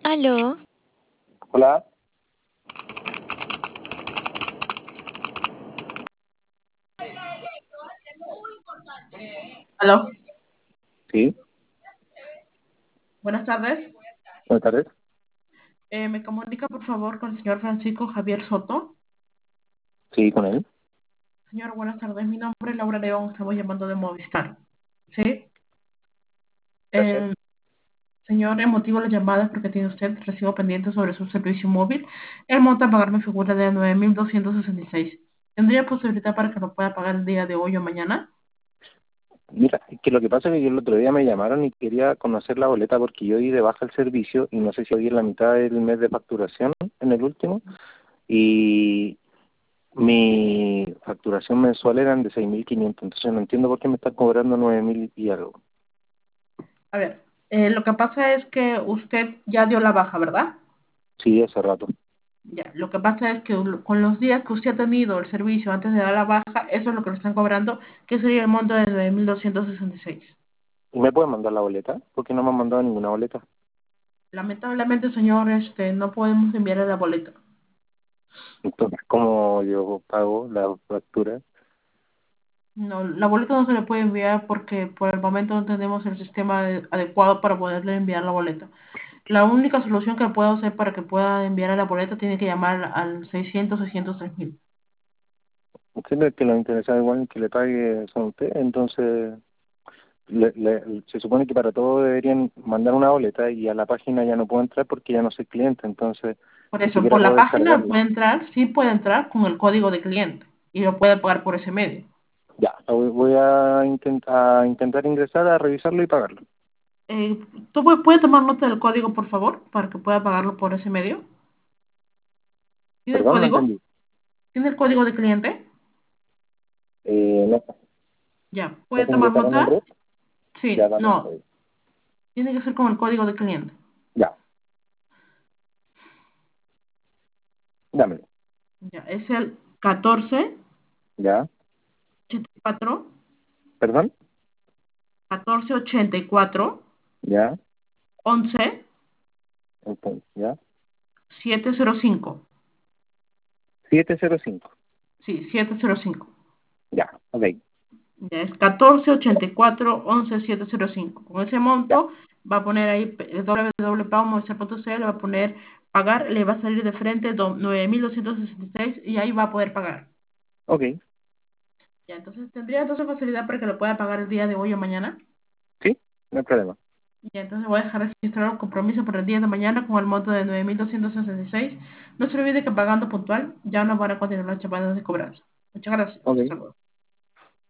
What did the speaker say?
Aló, Hola, Aló, sí, buenas tardes. buenas tardes. Me comunica por favor con el señor Francisco Javier Soto. Sí, con él. Señor, buenas tardes. Mi nombre es Laura León. Estamos llamando de Movistar. ¿Sí? Gracias. Eh, Señor, el motivo de la llamada es porque tiene usted recibo pendiente sobre su servicio móvil. El monto a pagar me figura de 9.266. ¿Tendría posibilidad para que lo pueda pagar el día de hoy o mañana? Mira, que lo que pasa es que el otro día me llamaron y quería conocer la boleta porque yo di de baja el servicio y no sé si hoy es la mitad del mes de facturación en el último y mi facturación mensual eran de 6.500, entonces no entiendo por qué me están cobrando 9.000 y algo. A ver, lo que pasa es que usted ya dio la baja, ¿verdad? Sí, hace rato. Ya, lo que pasa es que con los días que usted ha tenido el servicio antes de dar la baja, eso es lo que le están cobrando, que sería el monto de 9.266. ¿Y me pueden mandar la boleta? Porque no me han mandado ninguna boleta. Lamentablemente, señor, no podemos enviarle la boleta. Entonces, ¿cómo yo pago la factura? No, la boleta no se le puede enviar porque por el momento no tenemos el sistema adecuado para poderle enviar la boleta. La única solución que puedo hacer para que pueda enviar la boleta tiene que llamar al 600-603.000. Usted que lo interesa igual que le pague son usted, entonces se supone que para todo deberían mandar una boleta y a la página ya no puedo entrar porque ya no soy cliente, entonces Por ni eso, siquiera por la puedo página descargarlo. puede entrar, sí puede entrar con el código de cliente y lo puede pagar por ese medio. Ya, voy a intentar ingresar a revisarlo y pagarlo. ¿Tú puedes tomar nota del código, por favor, para que pueda pagarlo por ese medio? ¿Tiene el Perdón, no código? entendí. ¿Tiene el código de cliente? No, Ya, no ¿puede tengo que tomar pagar en nota? red. Ya, Sí, dame el no, código. tiene que ser con el código de cliente. Ya, dámelo. Ya, es el 14 Ya, 84 perdón. 1484 Ya, 11 entonces, ya. 705. 705. Sí, 705. Ya, ok. Ya es 1484 11 705. Con ese Ya, monto va a poner ahí www.movistar.cl, va a poner pagar, le va a salir de frente 9.266 y ahí va a poder pagar. ok. Ya, entonces tendría entonces facilidad para que lo pueda pagar el día de hoy o mañana. Sí, no hay problema. Ya, entonces voy a dejar registrado un compromiso para el día de mañana con el monto de 9.266. No se olvide que pagando puntual ya no van a continuar las llamadas de cobranza. Muchas gracias. Ok. Hasta luego.